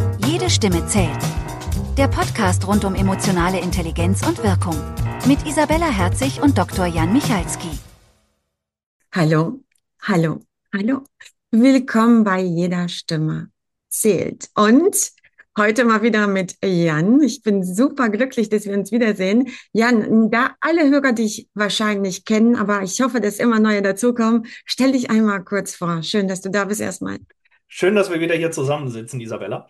Jede Stimme zählt. Der Podcast rund um emotionale Intelligenz und Wirkung. Mit Isabella Herzig und Dr. Jan Michalski. Hallo, hallo, hallo. Willkommen bei Jeder Stimme zählt. Und heute mal wieder mit Jan. Ich bin super glücklich, dass wir uns wiedersehen. Jan, da alle Hörer dich wahrscheinlich kennen, aber ich hoffe, dass immer neue dazukommen, stell dich einmal kurz vor. Schön, dass du da bist erstmal. Schön, dass wir wieder hier zusammensitzen, Isabella.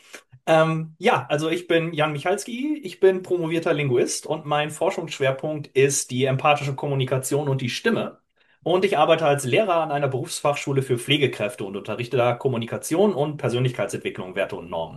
Ja, also ich bin Jan Michalski, ich bin promovierter Linguist und mein Forschungsschwerpunkt ist die empathische Kommunikation und die Stimme. Und ich arbeite als Lehrer an einer Berufsfachschule für Pflegekräfte und unterrichte da Kommunikation und Persönlichkeitsentwicklung, Werte und Normen.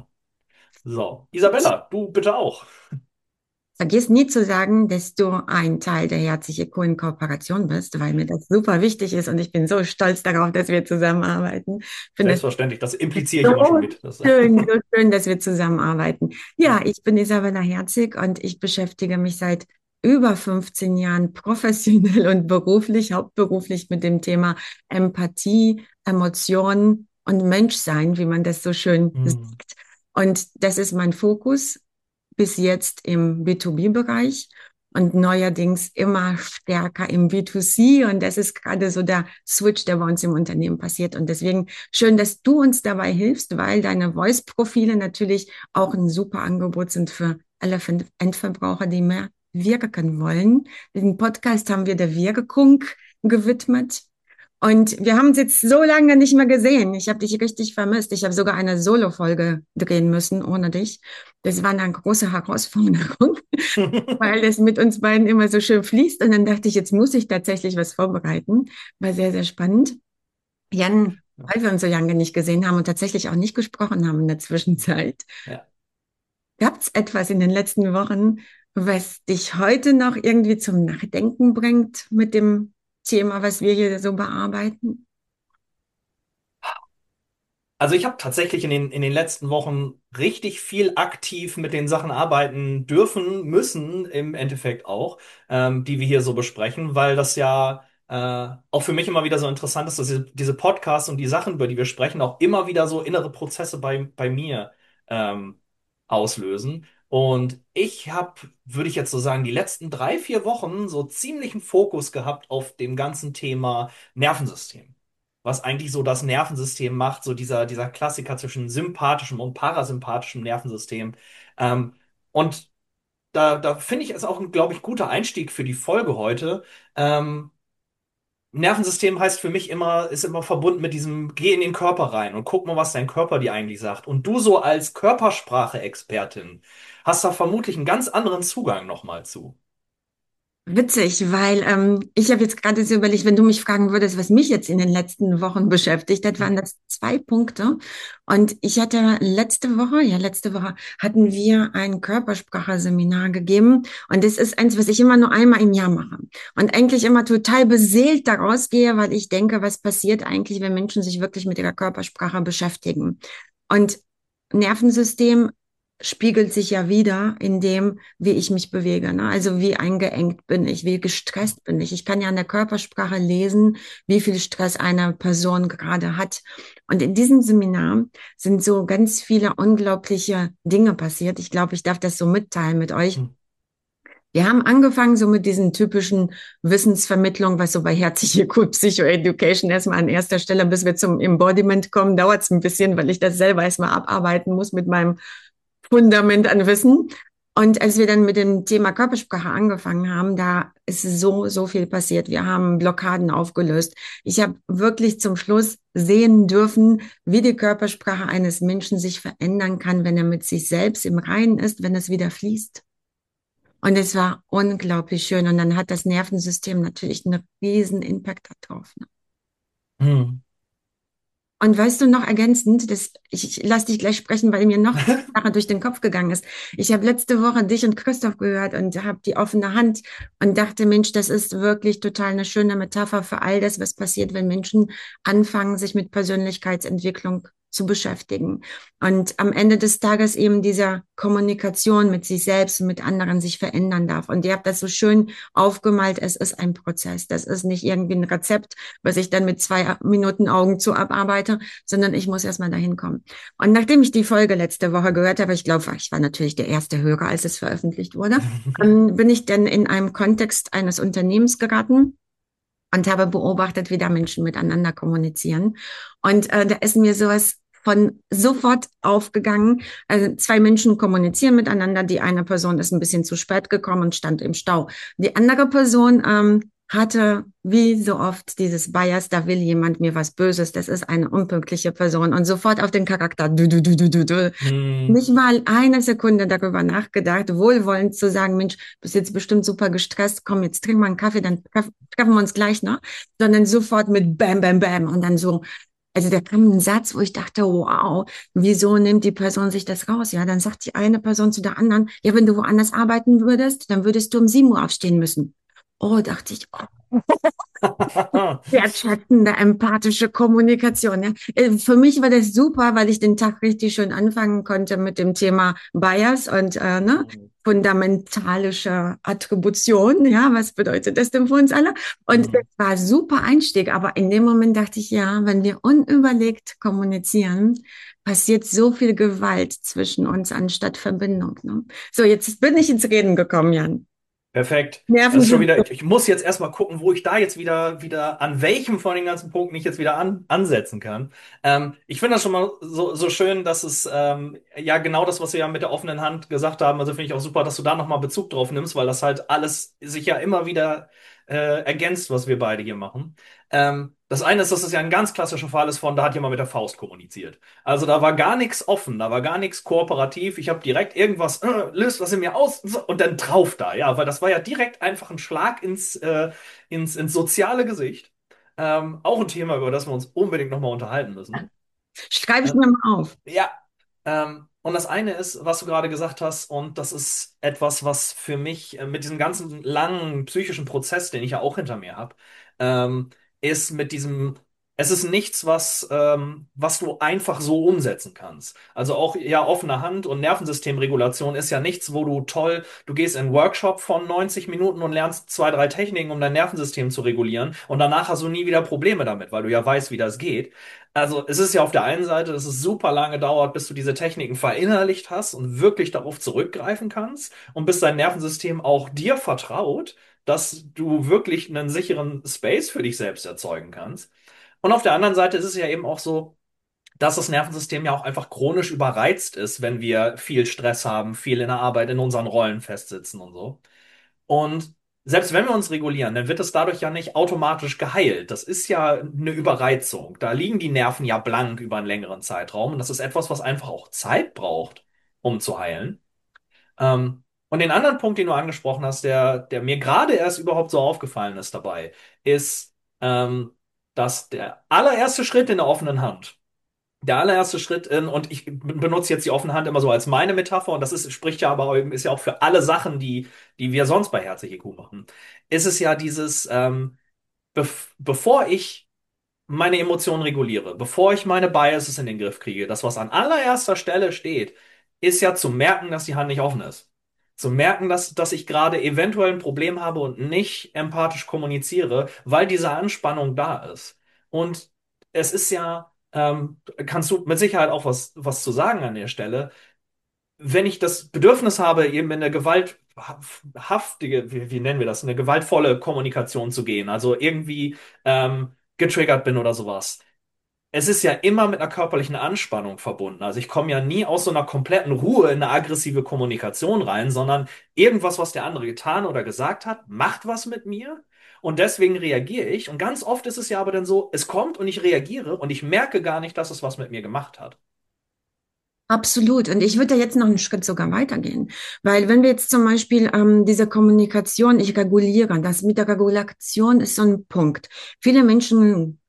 So, Isabella, du bitte auch. Vergiss nie zu sagen, dass du ein Teil der Herzliche Co-Kooperation bist, weil mir das super wichtig ist und ich bin so stolz darauf, dass wir zusammenarbeiten. Ich finde es Selbstverständlich, das impliziere ich immer schon so mit. Das, so schön, dass wir zusammenarbeiten. Ja, ich bin Isabella Herzig und ich beschäftige mich seit über 15 Jahren professionell und beruflich, hauptberuflich mit dem Thema Empathie, Emotionen und Menschsein, wie man das so schön Hm. sagt. Und das ist mein Fokus bis jetzt im B2B-Bereich und neuerdings immer stärker im B2C. Und das ist gerade so der Switch, der bei uns im Unternehmen passiert. Und deswegen schön, dass du uns dabei hilfst, weil deine Voice-Profile natürlich auch ein super Angebot sind für alle Endverbraucher, die mehr wirken wollen. Den Podcast haben wir der Wirkung gewidmet. Und wir haben uns jetzt so lange nicht mehr gesehen. Ich habe dich richtig vermisst. Ich habe sogar eine Solo-Folge drehen müssen ohne dich. Das war eine große Herausforderung, weil das mit uns beiden immer so schön fließt. Und dann dachte ich, jetzt muss ich tatsächlich was vorbereiten. War sehr, sehr spannend. Jan, weil wir uns so lange nicht gesehen haben und tatsächlich auch nicht gesprochen haben in der Zwischenzeit, Ja. gab es etwas in den letzten Wochen, was dich heute noch irgendwie zum Nachdenken bringt mit dem Thema, was wir hier so bearbeiten? Also ich habe tatsächlich in den letzten Wochen richtig viel aktiv mit den Sachen arbeiten dürfen, müssen im Endeffekt auch, die wir hier so besprechen, weil das ja auch für mich immer wieder so interessant ist, dass diese Podcasts und die Sachen, über die wir sprechen, auch immer wieder so innere Prozesse bei mir ähm, auslösen. Und ich habe, würde ich jetzt so sagen, die letzten 3, 4 Wochen so ziemlichen Fokus gehabt auf dem ganzen Thema Nervensystem, was eigentlich so das Nervensystem macht, so dieser Klassiker zwischen sympathischem und parasympathischem Nervensystem. Ähm, und da finde ich es auch ein, glaube ich, guter Einstieg für die Folge heute. Ähm, Nervensystem heißt für mich immer, ist immer verbunden mit diesem, geh in den Körper rein und guck mal, was dein Körper dir eigentlich sagt. Und du so als Körpersprache-Expertin hast da vermutlich einen ganz anderen Zugang nochmal zu. Witzig, weil ich habe jetzt gerade so überlegt, wenn du mich fragen würdest, was mich jetzt in den letzten Wochen beschäftigt hat, waren das zwei Punkte. Und ich hatte letzte Woche hatten wir ein Körpersprache-Seminar gegeben. Und das ist eins, was ich immer nur einmal im Jahr mache. Und eigentlich immer total beseelt daraus gehe, weil ich denke, was passiert eigentlich, wenn Menschen sich wirklich mit ihrer Körpersprache beschäftigen. Und Nervensystem spiegelt sich ja wieder in dem, wie ich mich bewege, ne? Also wie eingeengt bin ich, wie gestresst bin ich. Ich kann ja an der Körpersprache lesen, wie viel Stress eine Person gerade hat. Und in diesem Seminar sind so ganz viele unglaubliche Dinge passiert. Ich glaube, ich darf das so mitteilen mit euch. Hm. Wir haben angefangen so mit diesen typischen Wissensvermittlung, was so bei Herzliche Gut Psychoeducation erstmal an erster Stelle, bis wir zum Embodiment kommen, dauert es ein bisschen, weil ich das selber erstmal abarbeiten muss mit meinem Fundament an Wissen. Und als wir dann mit dem Thema Körpersprache angefangen haben, da ist so, so viel passiert. Wir haben Blockaden aufgelöst. Ich habe wirklich zum Schluss sehen dürfen, wie die Körpersprache eines Menschen sich verändern kann, wenn er mit sich selbst im Reinen ist, wenn es wieder fließt. Und es war unglaublich schön. Und dann hat das Nervensystem natürlich einen riesen Impact darauf. Ne? Hm. Und weißt du noch ergänzend, ich lass dich gleich sprechen, weil mir noch eine Sache durch den Kopf gegangen ist. Ich habe letzte Woche dich und Christoph gehört und habe die offene Hand und dachte, Mensch, das ist wirklich total eine schöne Metapher für all das, was passiert, wenn Menschen anfangen, sich mit Persönlichkeitsentwicklung zu beschäftigen. Und am Ende des Tages eben dieser Kommunikation mit sich selbst und mit anderen sich verändern darf. Und ihr habt das so schön aufgemalt, es ist ein Prozess. Das ist nicht irgendwie ein Rezept, was ich dann mit 2 Minuten Augen zu abarbeite, sondern ich muss erstmal dahin kommen. Und nachdem ich die Folge letzte Woche gehört habe, ich glaube, ich war natürlich der erste Hörer, als es veröffentlicht wurde, bin ich dann in einem Kontext eines Unternehmens geraten und habe beobachtet, wie da Menschen miteinander kommunizieren. Und da ist mir sowas von sofort aufgegangen. Also 2 Menschen kommunizieren miteinander. Die eine Person ist ein bisschen zu spät gekommen und stand im Stau. Die andere Person hatte, wie so oft, dieses Bias, da will jemand mir was Böses. Das ist eine unpünktliche Person und sofort auf den Charakter. Du. Hm. Nicht mal eine Sekunde darüber nachgedacht, wohlwollend zu sagen, Mensch, bist jetzt bestimmt super gestresst, komm, jetzt trink mal einen Kaffee, dann treffen wir uns gleich, ne? Sondern sofort mit Bam, Bam, Bam und dann so, also da kam ein Satz, wo ich dachte, wow, wieso nimmt die Person sich das raus? Ja, dann sagt die eine Person zu der anderen, ja, wenn du woanders arbeiten würdest, dann würdest du um 7 Uhr aufstehen müssen. Oh, dachte ich, oh, wertschätzende, empathische Kommunikation. Ja. Für mich war das super, weil ich den Tag richtig schön anfangen konnte mit dem Thema Bias und ne, fundamentalische Attribution. Ja, was bedeutet das denn für uns alle? Und das Hm. war ein super Einstieg. Aber in dem Moment dachte ich, ja, wenn wir unüberlegt kommunizieren, passiert so viel Gewalt zwischen uns anstatt Verbindung. Ne? So, jetzt bin ich ins Reden gekommen, Jan. Perfekt. Das Nerven ist schon sind wieder, so. ich muss jetzt erstmal gucken, wo ich da jetzt wieder an welchem von den ganzen Punkten ich jetzt wieder ansetzen kann. Ich finde das schon mal so schön, dass es ja genau das, was wir ja mit der offenen Hand gesagt haben, also finde ich auch super, dass du da nochmal Bezug drauf nimmst, weil das halt alles sich ja immer wieder ergänzt, was wir beide hier machen. Das eine ist, dass es ja ein ganz klassischer Fall ist von, da hat jemand mit der Faust kommuniziert. Also da war gar nichts offen, da war gar nichts kooperativ. Ich habe direkt irgendwas, löst was in mir aus und dann drauf da, ja, weil das war ja direkt einfach ein Schlag ins soziale Gesicht. Auch ein Thema, über das wir uns unbedingt nochmal unterhalten müssen. Schreibe ich Äh, mir mal auf. ja, und das eine ist, was du gerade gesagt hast, und das ist etwas, was für mich mit diesem ganzen langen psychischen Prozess, den ich ja auch hinter mir habe, ist mit diesem, es ist nichts, was du einfach so umsetzen kannst. Also auch ja offene Hand und Nervensystemregulation ist ja nichts, wo du toll, du gehst in einen Workshop von 90 Minuten und lernst 2, 3 Techniken, um dein Nervensystem zu regulieren, und danach hast du nie wieder Probleme damit, weil du ja weißt, wie das geht. Also es ist ja auf der einen Seite, dass es super lange dauert, bis du diese Techniken verinnerlicht hast und wirklich darauf zurückgreifen kannst und bis dein Nervensystem auch dir vertraut, dass du wirklich einen sicheren Space für dich selbst erzeugen kannst. Und auf der anderen Seite ist es ja eben auch so, dass das Nervensystem ja auch einfach chronisch überreizt ist, wenn wir viel Stress haben, viel in der Arbeit, in unseren Rollen festsitzen und so. Und selbst wenn wir uns regulieren, dann wird es dadurch ja nicht automatisch geheilt. Das ist ja eine Überreizung. Da liegen die Nerven ja blank über einen längeren Zeitraum. Und das ist etwas, was einfach auch Zeit braucht, um zu heilen. Und den anderen Punkt, den du angesprochen hast, der mir gerade erst überhaupt so aufgefallen ist dabei, ist, dass der allererste Schritt in der offenen Hand, der allererste Schritt in, und ich benutze jetzt die offene Hand immer so als meine Metapher, und das ist, spricht ja aber ist ja auch für alle Sachen, die wir sonst bei Herzlich IQ machen, ist es ja dieses, bevor ich meine Emotionen reguliere, bevor ich meine Biases in den Griff kriege, das, was an allererster Stelle steht, ist ja zu merken, dass die Hand nicht offen ist. Zu merken, dass ich gerade eventuell ein Problem habe und nicht empathisch kommuniziere, weil diese Anspannung da ist. Und es ist ja, kannst du mit Sicherheit auch was zu sagen an der Stelle, wenn ich das Bedürfnis habe, eben in eine gewalthaftige, wie nennen wir das, eine gewaltvolle Kommunikation zu gehen, also irgendwie getriggert bin oder sowas. Es ist ja immer mit einer körperlichen Anspannung verbunden. Also ich komme ja nie aus so einer kompletten Ruhe in eine aggressive Kommunikation rein, sondern irgendwas, was der andere getan oder gesagt hat, macht was mit mir. Und deswegen reagiere ich. Und ganz oft ist es ja aber dann so, es kommt und ich reagiere und ich merke gar nicht, dass es was mit mir gemacht hat. Absolut. Und ich würde da jetzt noch einen Schritt sogar weitergehen. Weil wenn wir jetzt zum Beispiel diese Kommunikation, ich reguliere, das mit der Regulation ist so ein Punkt. Viele Menschen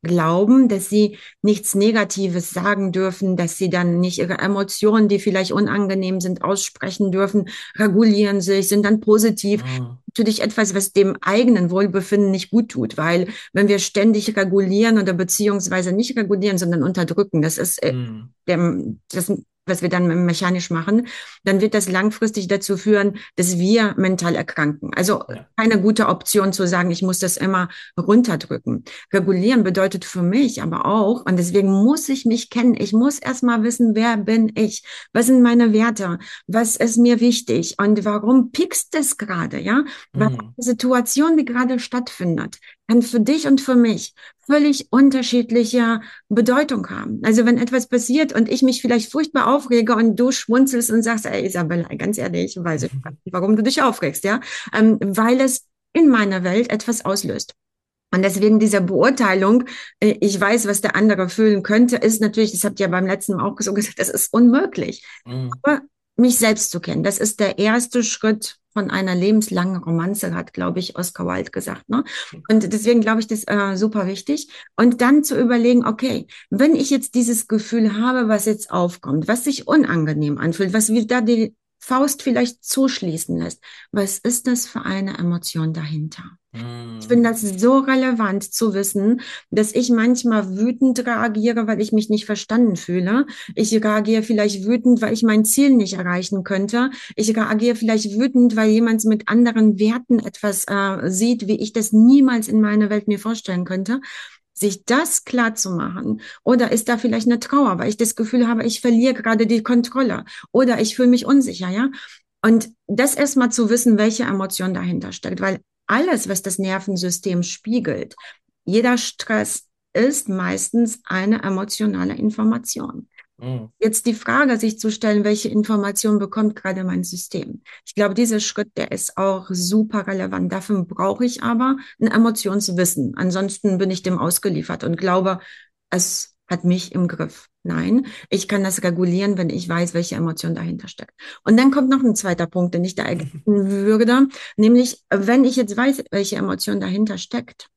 glauben, dass sie nichts Negatives sagen dürfen, dass sie dann nicht ihre Emotionen, die vielleicht unangenehm sind, aussprechen dürfen, regulieren sich, sind dann positiv. Mhm. Natürlich etwas, was dem eigenen Wohlbefinden nicht gut tut, weil wenn wir ständig regulieren oder beziehungsweise nicht regulieren, sondern unterdrücken, das ist Mhm. das, was wir dann mechanisch machen, dann wird das langfristig dazu führen, dass wir mental erkranken. Also Ja. keine gute Option zu sagen, ich muss das immer runterdrücken. Regulieren bedeutet für mich aber auch, und deswegen muss ich mich kennen, ich muss erstmal wissen, wer bin ich, was sind meine Werte, was ist mir wichtig und warum piekst es gerade, ja? Weil Mhm. die Situation, die gerade stattfindet, kann für dich und für mich völlig unterschiedliche Bedeutung haben. Also wenn etwas passiert und ich mich vielleicht furchtbar aufrege und du schmunzelst und sagst, ey Isabella, ganz ehrlich, ich weiß nicht, warum du dich aufregst, ja, weil es in meiner Welt etwas auslöst. Und deswegen diese Beurteilung, ich weiß, was der andere fühlen könnte, ist natürlich, das habt ihr ja beim letzten Mal auch so gesagt, das ist unmöglich. Mhm. Aber mich selbst zu kennen, das ist der erste Schritt von einer lebenslangen Romanze, hat, glaube ich, Oscar Wilde gesagt. Ne? Und deswegen glaube ich, das ist super wichtig. Und dann zu überlegen, okay, wenn ich jetzt dieses Gefühl habe, was jetzt aufkommt, was sich unangenehm anfühlt, was wieder die Faust vielleicht zuschließen lässt, was ist das für eine Emotion dahinter? Ich Mhm. finde das so relevant zu wissen, dass ich manchmal wütend reagiere, weil ich mich nicht verstanden fühle. Ich reagiere vielleicht wütend, weil ich mein Ziel nicht erreichen könnte. Ich reagiere vielleicht wütend, weil jemand mit anderen Werten etwas sieht, wie ich das niemals in meiner Welt mir vorstellen könnte. Sich das klar zu machen. Oder ist da vielleicht eine Trauer, weil ich das Gefühl habe, ich verliere gerade die Kontrolle. Oder ich fühle mich unsicher, ja? Und das erstmal zu wissen, welche Emotion dahinter steckt, weil alles, was das Nervensystem spiegelt, jeder Stress ist meistens eine emotionale Information. Mhm. Jetzt die Frage, sich zu stellen, welche Information bekommt gerade mein System? Ich glaube, dieser Schritt, der ist auch super relevant. Dafür brauche ich aber ein Emotionswissen. Ansonsten bin ich dem ausgeliefert und glaube, es hat mich im Griff. Nein, ich kann das regulieren, wenn ich weiß, welche Emotion dahinter steckt. Und dann kommt noch ein zweiter Punkt, den ich da ergänzen würde, nämlich, wenn ich jetzt weiß, welche Emotion dahinter steckt,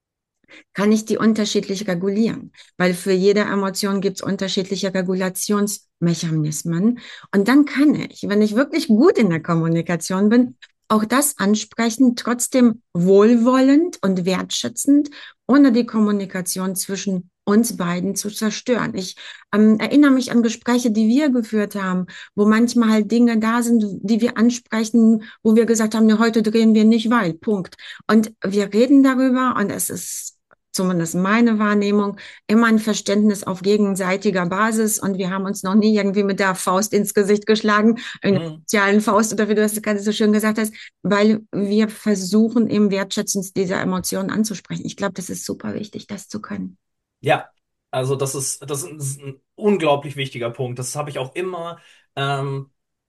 kann ich die unterschiedlich regulieren, weil für jede Emotion gibt es unterschiedliche Regulationsmechanismen. Und dann kann ich, wenn ich wirklich gut in der Kommunikation bin, auch das ansprechen, trotzdem wohlwollend und wertschätzend, ohne die Kommunikation zwischen uns beiden zu zerstören. Ich erinnere mich an Gespräche, die wir geführt haben, wo manchmal halt Dinge da sind, die wir ansprechen, wo wir gesagt haben, ne, heute drehen wir nicht, weil, Punkt. Und wir reden darüber und es ist zumindest meine Wahrnehmung, immer ein Verständnis auf gegenseitiger Basis und wir haben uns noch nie irgendwie mit der Faust ins Gesicht geschlagen, eine Mhm. sozialen Faust oder wie du das gerade so schön gesagt hast, weil wir versuchen eben wertschätzend diese Emotionen anzusprechen. Ich glaube, das ist super wichtig, das zu können. Ja, also das ist ein unglaublich wichtiger Punkt. Das habe ich auch immer. Ähm,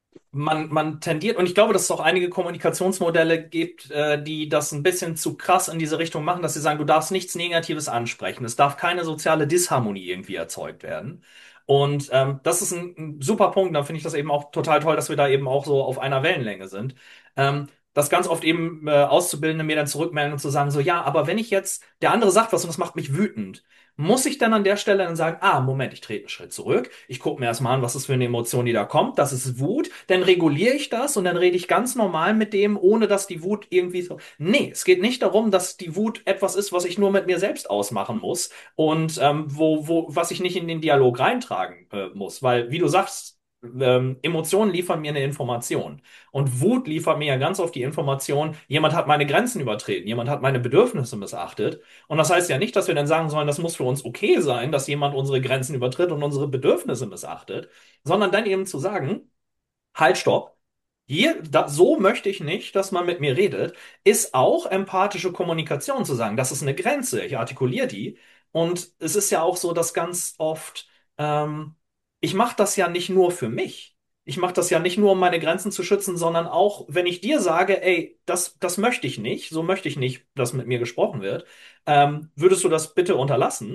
man tendiert, und ich glaube, dass es auch einige Kommunikationsmodelle gibt, die das ein bisschen zu krass in diese Richtung machen, dass sie sagen, du darfst nichts Negatives ansprechen. Es darf keine soziale Disharmonie irgendwie erzeugt werden. Und das ist ein super Punkt. Da finde ich das eben auch total toll, dass wir da eben auch so auf einer Wellenlänge sind. Dass ganz oft eben Auszubildende mir dann zurückmelden und zu sagen, so, ja, aber wenn ich jetzt, der andere sagt was und das macht mich wütend, muss ich dann an der Stelle dann sagen, ah, Moment, ich trete einen Schritt zurück, ich gucke mir erstmal an, was ist für eine Emotion, die da kommt, das ist Wut, dann reguliere ich das und dann rede ich ganz normal mit dem, ohne dass die Wut irgendwie so. Nee, es geht nicht darum, dass die Wut etwas ist, was ich nur mit mir selbst ausmachen muss und was ich nicht in den Dialog reintragen muss, weil, wie du sagst, Emotionen liefern mir eine Information. Und Wut liefert mir ja ganz oft die Information, jemand hat meine Grenzen übertreten, jemand hat meine Bedürfnisse missachtet. Und das heißt ja nicht, dass wir dann sagen sollen, das muss für uns okay sein, dass jemand unsere Grenzen übertritt und unsere Bedürfnisse missachtet, sondern dann eben zu sagen, halt, stopp. Hier, so möchte ich nicht, dass man mit mir redet, ist auch empathische Kommunikation zu sagen. Das ist eine Grenze. Ich artikuliere die. Und es ist ja auch so, dass ganz oft, ähm, ich mache das ja nicht nur für mich. Ich mache das ja nicht nur, um meine Grenzen zu schützen, sondern auch, wenn ich dir sage, ey, das möchte ich nicht, so möchte ich nicht, dass mit mir gesprochen wird, würdest du das bitte unterlassen?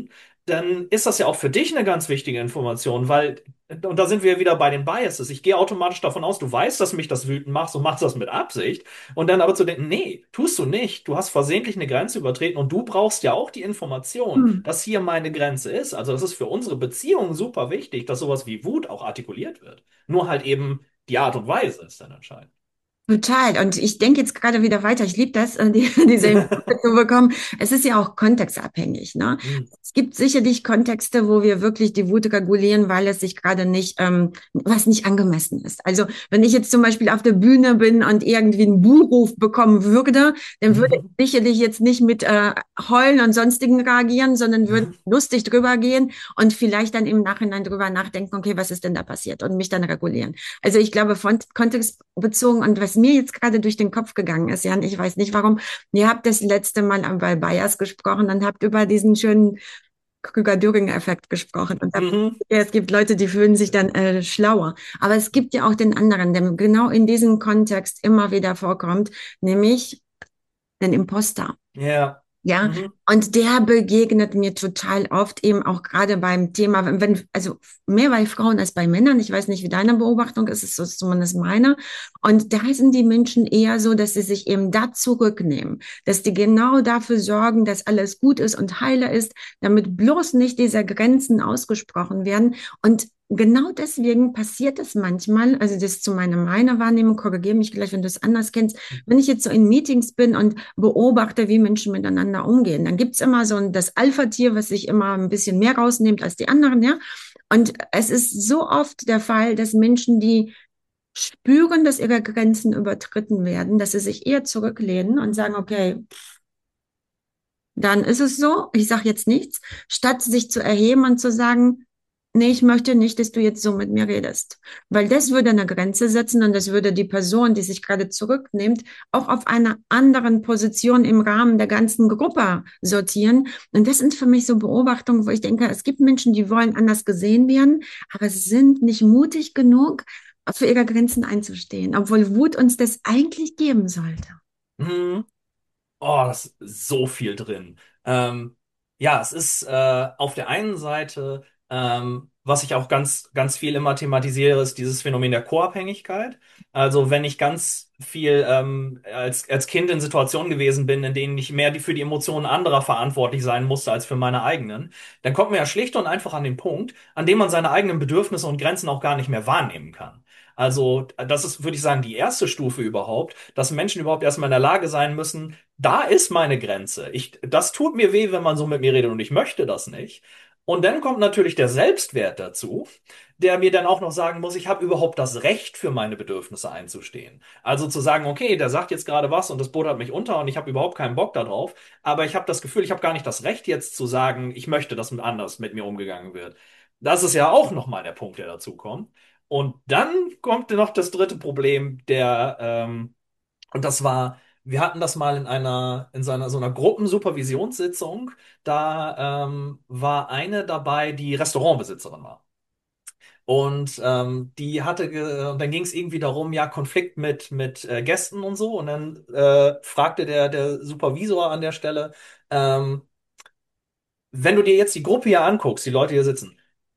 dann ist das ja auch für dich eine ganz wichtige Information, weil, und da sind wir wieder bei den Biases. Ich gehe automatisch davon aus, du weißt, dass mich das wütend macht und machst das mit Absicht. Und dann aber zu denken, nee, tust du nicht. Du hast versehentlich eine Grenze übertreten und du brauchst ja auch die Information, Hm. dass hier meine Grenze ist. Also das ist für unsere Beziehung super wichtig, dass sowas wie Wut auch artikuliert wird. Nur halt eben die Art und Weise ist dann entscheidend. Total. Und ich denke jetzt gerade wieder weiter. Ich liebe das, diese Impulse zu bekommen. Es ist ja auch kontextabhängig, ne? Hm. Es gibt sicherlich Kontexte, wo wir wirklich die Wut regulieren, weil es sich gerade nicht, was nicht angemessen ist. Also wenn ich jetzt zum Beispiel auf der Bühne bin und irgendwie einen Buhruf bekommen würde, dann würde ich sicherlich jetzt nicht mit Heulen und sonstigen reagieren, sondern würde lustig drüber gehen und vielleicht dann im Nachhinein drüber nachdenken, okay, was ist denn da passiert und mich dann regulieren. Also ich glaube, von kontextbezogen und was mir jetzt gerade durch den Kopf gegangen ist, Jan, ich weiß nicht warum, ihr habt das letzte Mal bei Bayers gesprochen und habt über diesen schönen Krüger-Döring-Effekt gesprochen und habt, Mhm. ja, es gibt Leute, die fühlen sich dann schlauer. Aber es gibt ja auch den anderen, der genau in diesem Kontext immer wieder vorkommt, nämlich den Imposter. Ja. Ja, Mhm. und der begegnet mir total oft eben auch gerade beim Thema, also mehr bei Frauen als bei Männern. Ich weiß nicht, wie deine Beobachtung ist, es ist zumindest meine. Und da sind die Menschen eher so, dass sie sich eben da zurücknehmen, dass die genau dafür sorgen, dass alles gut ist und heile ist, damit bloß nicht diese Grenzen ausgesprochen werden. Und genau deswegen passiert es manchmal, also das ist zu meiner Wahrnehmung, korrigiere mich gleich, wenn du es anders kennst, wenn ich jetzt so in Meetings bin und beobachte, wie Menschen miteinander umgehen, dann gibt's immer so das Alpha-Tier, was sich immer ein bisschen mehr rausnimmt als die anderen, ja. Und es ist so oft der Fall, dass Menschen, die spüren, dass ihre Grenzen übertreten werden, dass sie sich eher zurücklehnen und sagen, okay, dann ist es so, ich sage jetzt nichts, statt sich zu erheben und zu sagen, nee, ich möchte nicht, dass du jetzt so mit mir redest. Weil das würde eine Grenze setzen und das würde die Person, die sich gerade zurücknimmt, auch auf einer anderen Position im Rahmen der ganzen Gruppe sortieren. Und das sind für mich so Beobachtungen, wo ich denke, es gibt Menschen, die wollen anders gesehen werden, aber sie sind nicht mutig genug, für ihre Grenzen einzustehen, obwohl Wut uns das eigentlich geben sollte. Mhm. Oh, das ist so viel drin. Ja, es ist auf der einen Seite, was ich auch ganz viel immer thematisiere, ist dieses Phänomen der Co-Abhängigkeit. Also wenn ich ganz viel als Kind in Situationen gewesen bin, in denen ich mehr für die Emotionen anderer verantwortlich sein musste als für meine eigenen, dann kommt man ja schlicht und einfach an den Punkt, an dem man seine eigenen Bedürfnisse und Grenzen auch gar nicht mehr wahrnehmen kann. Also, das ist, würde ich sagen, die erste Stufe überhaupt, dass Menschen überhaupt erstmal in der Lage sein müssen, da ist meine Grenze. Das tut mir weh, wenn man so mit mir redet und ich möchte das nicht. Und dann kommt natürlich der Selbstwert dazu, der mir dann auch noch sagen muss, ich habe überhaupt das Recht, für meine Bedürfnisse einzustehen. Also zu sagen, okay, der sagt jetzt gerade was und das buttert mich unter und ich habe überhaupt keinen Bock darauf, aber ich habe das Gefühl, ich habe gar nicht das Recht jetzt zu sagen, ich möchte, dass anders mit mir umgegangen wird. Das ist ja auch nochmal der Punkt, der dazu kommt. Und dann kommt noch das dritte Problem, und das war, wir hatten das mal in so einer Gruppensupervisionssitzung. Da war eine dabei, die Restaurantbesitzerin war. Und und dann ging es irgendwie darum, ja, Konflikt mit Gästen und so. Und dann fragte der Supervisor an der Stelle, ähm, wenn du dir jetzt die Gruppe hier anguckst, die Leute hier sitzen,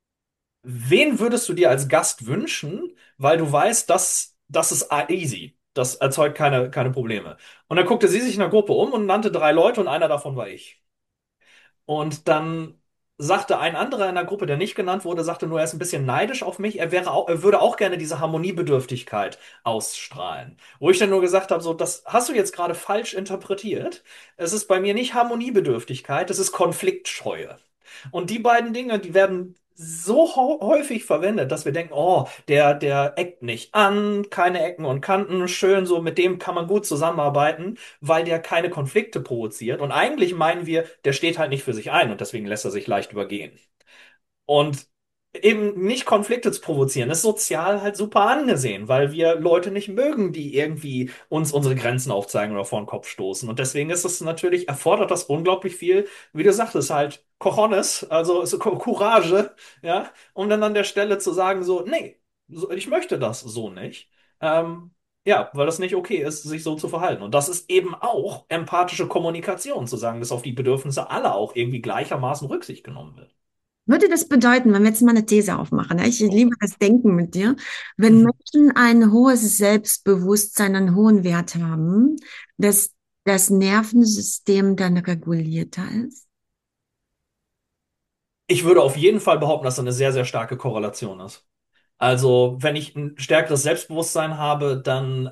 wen würdest du dir als Gast wünschen, weil du weißt, das ist easy. Das erzeugt keine Probleme. Und dann guckte sie sich in der Gruppe um und nannte drei Leute und einer davon war ich. Und dann sagte ein anderer in der Gruppe, der nicht genannt wurde, sagte nur, er ist ein bisschen neidisch auf mich. Er würde auch gerne diese Harmoniebedürftigkeit ausstrahlen. Wo ich dann nur gesagt habe, so, das hast du jetzt gerade falsch interpretiert. Es ist bei mir nicht Harmoniebedürftigkeit, es ist Konfliktscheue. Und die beiden Dinge, die werden so häufig verwendet, dass wir denken, oh, der eckt nicht an, keine Ecken und Kanten, schön, so mit dem kann man gut zusammenarbeiten, weil der keine Konflikte provoziert. Und eigentlich meinen wir, der steht halt nicht für sich ein und deswegen lässt er sich leicht übergehen. Und eben nicht Konflikte zu provozieren, ist sozial halt super angesehen, weil wir Leute nicht mögen, die irgendwie uns unsere Grenzen aufzeigen oder vor den Kopf stoßen. Und deswegen ist es natürlich, erfordert das unglaublich viel, wie du sagtest, halt Cojones, also so Courage, ja, um dann an der Stelle zu sagen, so, nee, ich möchte das so nicht. Ähm, ja, weil das nicht okay ist, sich so zu verhalten. Und das ist eben auch empathische Kommunikation, zu sagen, dass auf die Bedürfnisse aller auch irgendwie gleichermaßen Rücksicht genommen wird. Würde das bedeuten, wenn wir jetzt mal eine These aufmachen, ne? Ich Oh. liebe das Denken mit dir, wenn Mhm. Menschen ein hohes Selbstbewusstsein, einen hohen Wert haben, dass das Nervensystem dann regulierter ist? Ich würde auf jeden Fall behaupten, dass da eine sehr, sehr starke Korrelation ist. Also, wenn ich ein stärkeres Selbstbewusstsein habe, dann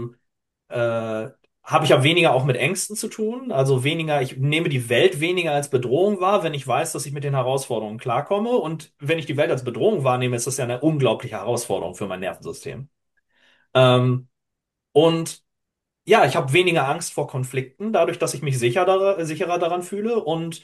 äh, habe ich ja weniger auch mit Ängsten zu tun. Also weniger, ich nehme die Welt weniger als Bedrohung wahr, wenn ich weiß, dass ich mit den Herausforderungen klarkomme. Und wenn ich die Welt als Bedrohung wahrnehme, ist das ja eine unglaubliche Herausforderung für mein Nervensystem. Ähm, und ja, ich habe weniger Angst vor Konflikten, dadurch, dass ich mich sicherer daran fühle. Und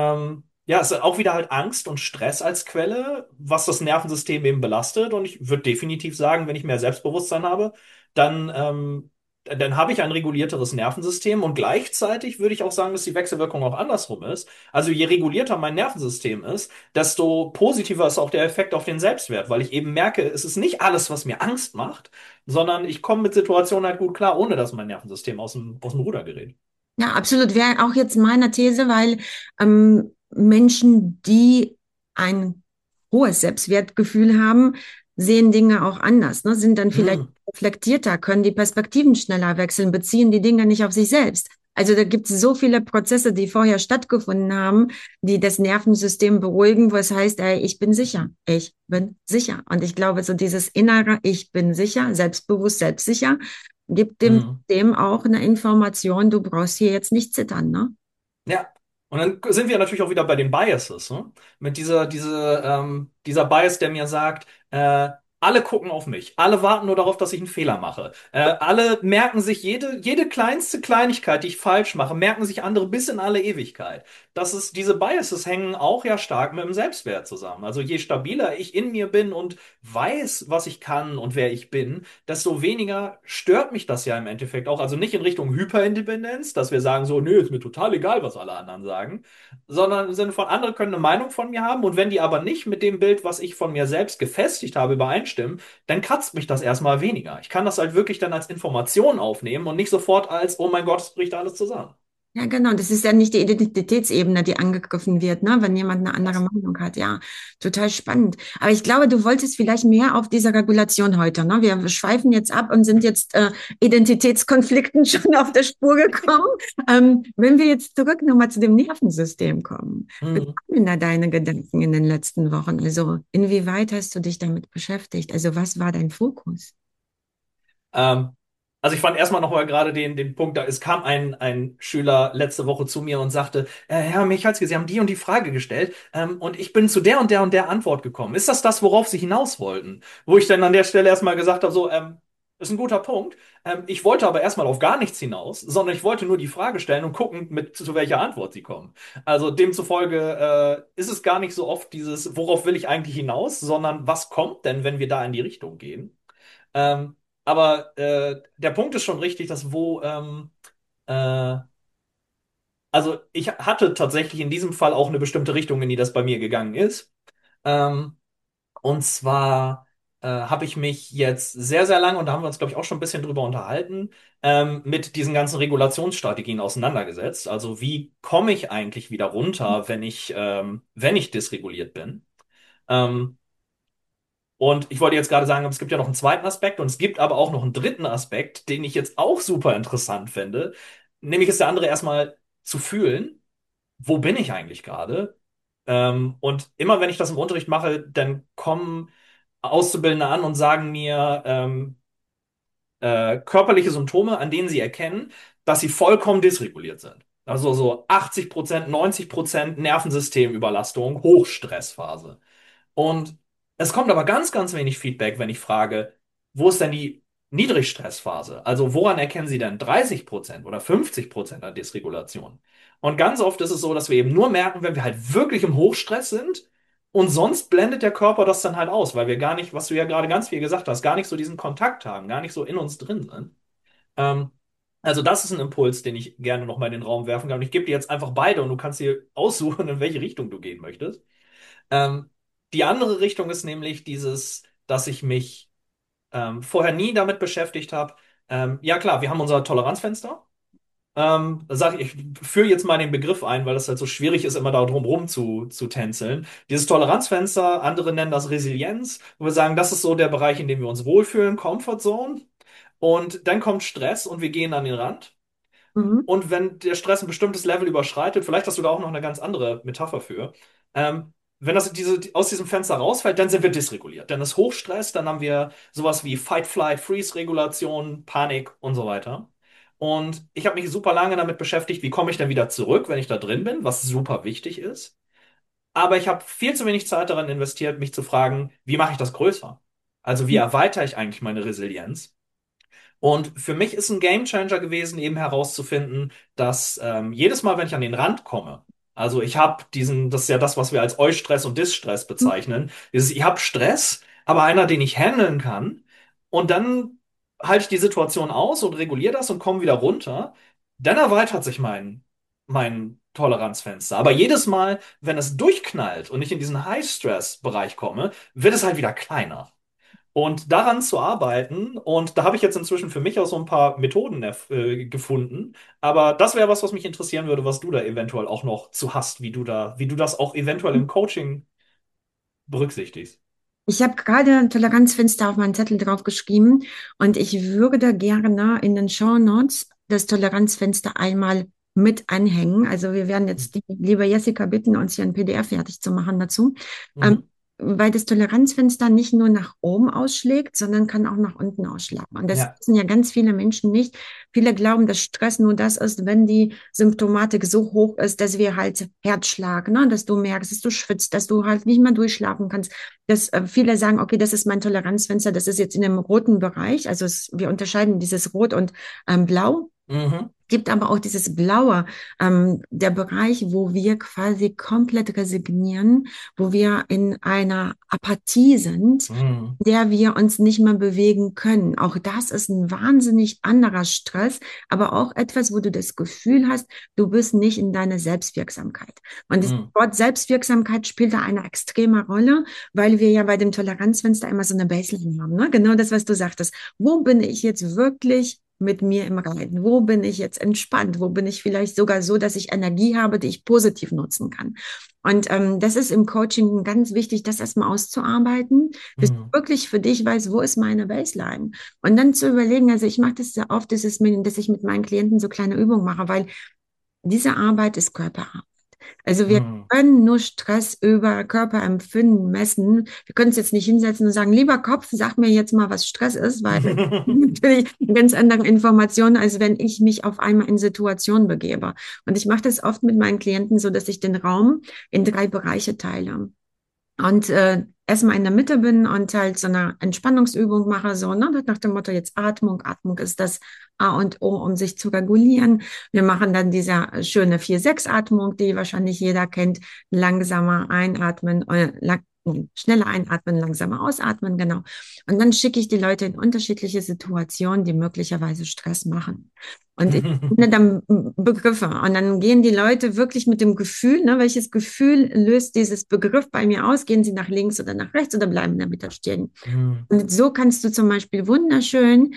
ja, es ist auch wieder halt Angst und Stress als Quelle, was das Nervensystem eben belastet. Und ich würde definitiv sagen, wenn ich mehr Selbstbewusstsein habe, dann, dann habe ich ein regulierteres Nervensystem. Und gleichzeitig würde ich auch sagen, dass die Wechselwirkung auch andersrum ist. Also je regulierter mein Nervensystem ist, desto positiver ist auch der Effekt auf den Selbstwert, weil ich eben merke, es ist nicht alles, was mir Angst macht, sondern ich komme mit Situationen halt gut klar, ohne dass mein Nervensystem aus dem Ruder gerät. Ja, absolut. Wäre auch jetzt meine These, weil Menschen, die ein hohes Selbstwertgefühl haben, sehen Dinge auch anders, ne? Sind dann vielleicht Hm, reflektierter, können die Perspektiven schneller wechseln, beziehen die Dinge nicht auf sich selbst. Also da gibt es so viele Prozesse, die vorher stattgefunden haben, die das Nervensystem beruhigen, wo es heißt, ey, ich bin sicher, ich bin sicher. Und ich glaube, so dieses innere, ich bin sicher, selbstbewusst, selbstsicher, gibt dem hm. System auch eine Information, du brauchst hier jetzt nicht zittern, ne? Ja. Und dann sind wir natürlich auch wieder bei den Biases, ne? Mit dieser Bias, der mir sagt, alle gucken auf mich. Alle warten nur darauf, dass ich einen Fehler mache. Alle merken sich jede kleinste Kleinigkeit, die ich falsch mache, merken sich andere bis in alle Ewigkeit. Diese Biases hängen auch ja stark mit dem Selbstwert zusammen. Also je stabiler ich in mir bin und weiß, was ich kann und wer ich bin, desto weniger stört mich das ja im Endeffekt auch. Also nicht in Richtung Hyperindipendenz, dass wir sagen so, nö, ist mir total egal, was alle anderen sagen, sondern im Sinne von, andere können eine Meinung von mir haben und wenn die aber nicht mit dem Bild, was ich von mir selbst gefestigt habe, übereinstimmen, dann kratzt mich das erstmal weniger. Ich kann das halt wirklich dann als Information aufnehmen und nicht sofort als, oh mein Gott, es bricht alles zusammen. Ja, genau. Das ist ja nicht die Identitätsebene, die angegriffen wird, ne? Wenn jemand eine andere Yes. Meinung hat. Ja, total spannend. Aber ich glaube, du wolltest vielleicht mehr auf dieser Regulation heute, ne? Wir schweifen jetzt ab und sind jetzt Identitätskonflikten schon auf der Spur gekommen. Wenn wir jetzt zurück nochmal zu dem Nervensystem kommen, wie Mhm. waren denn da deine Gedanken in den letzten Wochen? Also, inwieweit hast du dich damit beschäftigt? Also, was war dein Fokus? Ähm, also ich fand erstmal nochmal gerade den Punkt, es kam ein Schüler letzte Woche zu mir und sagte, Herr Michalski, Sie haben die und die Frage gestellt, und ich bin zu der und der Antwort gekommen. Ist das das, worauf Sie hinaus wollten? Wo ich dann an der Stelle erstmal gesagt habe, so, ist ein guter Punkt. Ich wollte aber erstmal auf gar nichts hinaus, sondern ich wollte nur die Frage stellen und gucken, zu welcher Antwort Sie kommen. Also demzufolge ist es gar nicht so oft dieses, worauf will ich eigentlich hinaus, sondern was kommt denn, wenn wir da in die Richtung gehen? Ähm, aber der Punkt ist schon richtig, äh, also ich hatte tatsächlich in diesem Fall auch eine bestimmte Richtung, in die das bei mir gegangen ist. Ähm, und zwar habe ich mich jetzt sehr, sehr lange, und da haben wir uns, glaube ich, auch schon ein bisschen drüber unterhalten, mit diesen ganzen Regulationsstrategien auseinandergesetzt. Also wie komme ich eigentlich wieder runter, wenn ich dysreguliert bin? Ähm, Und ich wollte jetzt gerade sagen, es gibt ja noch einen zweiten Aspekt und es gibt aber auch noch einen dritten Aspekt, den ich jetzt auch super interessant finde. Nämlich ist der andere erstmal zu fühlen, wo bin ich eigentlich gerade? Und immer wenn ich das im Unterricht mache, dann kommen Auszubildende an und sagen mir körperliche Symptome, an denen sie erkennen, dass sie vollkommen dysreguliert sind. Also so 80%, 90% Nervensystemüberlastung, Hochstressphase. Und es kommt aber ganz, ganz wenig Feedback, wenn ich frage, wo ist denn die Niedrigstressphase? Also woran erkennen Sie denn 30% oder 50% an Dysregulation? Und ganz oft ist es so, dass wir eben nur merken, wenn wir halt wirklich im Hochstress sind und sonst blendet der Körper das dann halt aus, weil wir gar nicht, was du ja gerade ganz viel gesagt hast, gar nicht so diesen Kontakt haben, gar nicht so in uns drin sind. Ähm, also das ist ein Impuls, den ich gerne noch mal in den Raum werfen kann. Und ich gebe dir jetzt einfach beide und du kannst dir aussuchen, in welche Richtung du gehen möchtest. Ähm, Die andere Richtung ist nämlich dieses, dass ich mich vorher nie damit beschäftigt habe. Ja klar, wir haben unser Toleranzfenster. Ich führe jetzt mal den Begriff ein, weil es halt so schwierig ist, immer da drum zu tänzeln. Dieses Toleranzfenster, andere nennen das Resilienz, wo wir sagen, das ist so der Bereich, in dem wir uns wohlfühlen, Comfort Zone. Und dann kommt Stress und wir gehen an den Rand. Mhm. Und wenn der Stress ein bestimmtes Level überschreitet, vielleicht hast du da auch noch eine ganz andere Metapher für, wenn aus diesem Fenster rausfällt, dann sind wir dysreguliert. Dann ist Hochstress, dann haben wir sowas wie Fight-Flight-Freeze-Regulation, Panik und so weiter. Und ich habe mich super lange damit beschäftigt, wie komme ich dann wieder zurück, wenn ich da drin bin, was super wichtig ist. Aber ich habe viel zu wenig Zeit daran investiert, mich zu fragen, wie mache ich das größer? Also wie erweitere ich eigentlich meine Resilienz? Und für mich ist ein Gamechanger gewesen, eben herauszufinden, dass jedes Mal, wenn ich an den Rand komme, also ich habe das ist ja das, was wir als Eustress und Distress bezeichnen, ich habe Stress, aber einer, den ich handeln kann, und dann halte ich die Situation aus und reguliere das und komme wieder runter, dann erweitert sich mein Toleranzfenster. Aber jedes Mal, wenn es durchknallt und ich in diesen High-Stress-Bereich komme, wird es halt wieder kleiner. Und daran zu arbeiten, und da habe ich jetzt inzwischen für mich auch so ein paar Methoden gefunden. Aber das wäre was mich interessieren würde, was du da eventuell auch noch zu hast, wie du das auch eventuell im Coaching berücksichtigst. Ich habe gerade ein Toleranzfenster auf meinen Zettel draufgeschrieben und ich würde gerne in den Shownotes das Toleranzfenster einmal mit anhängen. Also wir werden jetzt die liebe Jessica bitten, uns hier ein PDF fertig zu machen dazu. Ähm, Mhm. Weil das Toleranzfenster nicht nur nach oben ausschlägt, sondern kann auch nach unten ausschlagen. Und das Ja. wissen ja ganz viele Menschen nicht. Viele glauben, dass Stress nur das ist, wenn die Symptomatik so hoch ist, dass wir halt Herzschlag, ne, dass du merkst, dass du schwitzt, dass du halt nicht mehr durchschlafen kannst, dass viele sagen, okay, das ist mein Toleranzfenster, das ist jetzt in dem roten Bereich. Also wir unterscheiden dieses Rot und Blau. Mhm. Gibt aber auch dieses Blaue, der Bereich, wo wir quasi komplett resignieren, wo wir in einer Apathie sind, Mhm. in der wir uns nicht mehr bewegen können. Auch das ist ein wahnsinnig anderer Stress, aber auch etwas, wo du das Gefühl hast, du bist nicht in deiner Selbstwirksamkeit. Und das Mhm. Wort Selbstwirksamkeit spielt da eine extreme Rolle, weil wir ja bei dem Toleranzfenster immer so eine Baseline haben. Ne? Genau das, was du sagtest. Wo bin ich jetzt wirklich mit mir im Reinen? Wo bin ich jetzt entspannt? Wo bin ich vielleicht sogar so, dass ich Energie habe, die ich positiv nutzen kann? Und das ist im Coaching ganz wichtig, das erstmal auszuarbeiten, bis Mhm. du wirklich für dich weißt, wo ist meine Baseline? Und dann zu überlegen, also ich mache das sehr oft, dass ich mit meinen Klienten so kleine Übungen mache, weil diese Arbeit ist Körperarbeit. Also wir Mhm. können nur Stress über Körperempfinden messen. Wir können uns jetzt nicht hinsetzen und sagen, lieber Kopf, sag mir jetzt mal, was Stress ist, weil natürlich eine ganz andere Informationen, als wenn ich mich auf einmal in Situationen begebe. Und ich mache das oft mit meinen Klienten so, dass ich den Raum in 3 Bereiche teile und erstmal in der Mitte bin und halt so eine Entspannungsübung mache, so ne, nach dem Motto jetzt Atmung. Atmung ist das A und O, um sich zu regulieren. Wir machen dann diese schöne 4-6-Atmung, die wahrscheinlich jeder kennt. Langsamer einatmen, schneller einatmen, langsamer ausatmen, genau. Und dann schicke ich die Leute in unterschiedliche Situationen, die möglicherweise Stress machen. Und ich finde dann Begriffe. Und dann gehen die Leute wirklich mit dem Gefühl, ne, welches Gefühl löst dieses Begriff bei mir aus? Gehen sie nach links oder nach rechts oder bleiben in der Mitte stehen? Mhm. Und so kannst du zum Beispiel wunderschön